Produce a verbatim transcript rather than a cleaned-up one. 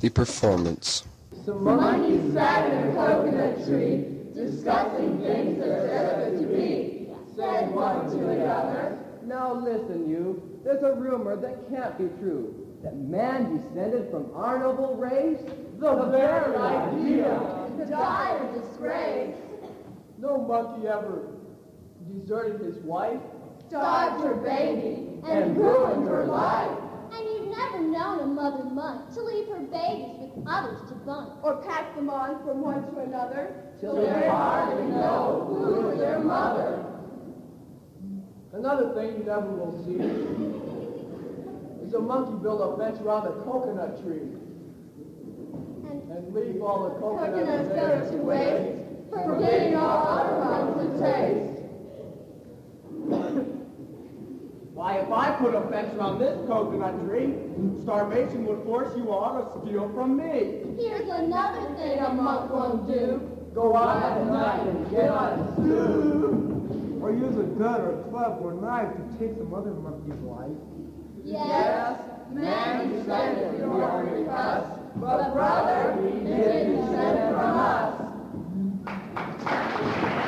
The performance. Some monkeys sat in a coconut tree, discussing things that are destined to be, said one to another. Now listen, you. There's a rumor that can't be true, that man descended from our noble race. The very idea. The dire disgrace. No monkey ever deserted his wife, Starved her baby, and ruined her life. And you've never known a mother monk to leave her babies with others to bunk. Or pass them on from one to another. Till they hardly know who's their mother. Another thing you never will see is a monkey build a fence around a coconut tree And, and leave all the coconuts Coconuts there go to waste, forgetting all other ones to taste. Why, if I put a fence around this coconut tree, starvation would force you all to steal from me. here's another thing A monk won't do. Go out at night and get on a stew. Or use a gun or a club or a knife to take some other monkey's life. Yes, Man descended from your because, but brother, he didn't